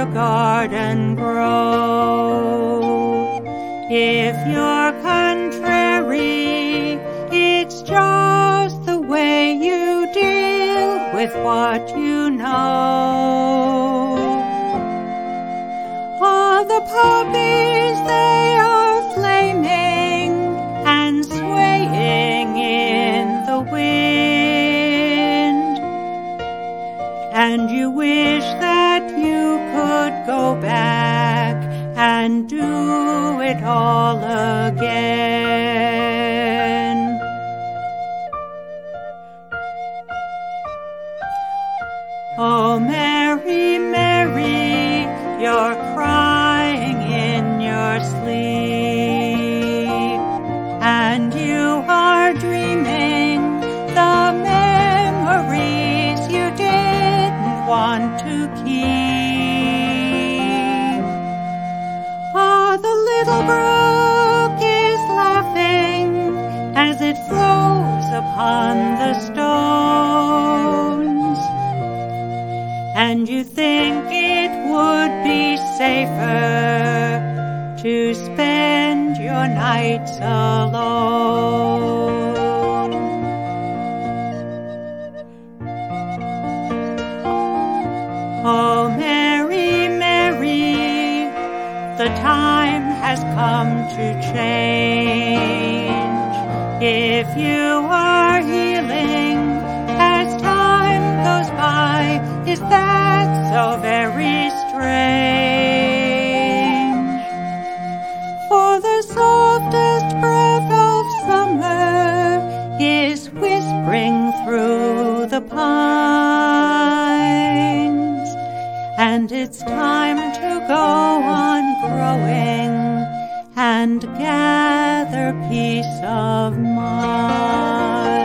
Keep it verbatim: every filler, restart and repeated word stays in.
your garden grow. If you're contrary, it's just the way you deal with what you know. All the poppies, they are flaming and swaying in the wind, and you wish that you could go back and do it all again. Oh, Mary, Mary, you're crying in your sleep, and you are dreaming the memories you didn't want to keep. Ah, the little brook is laughing as it flows upon the stones, and you think it would be safer to spend your nights alone. Oh, Mary, Mary, the time has come to change. If you are healing as time goes by, is that so very strange? For the softest breath of summer is whispering through the pines, and it's time to go on growing and gather peace of mind.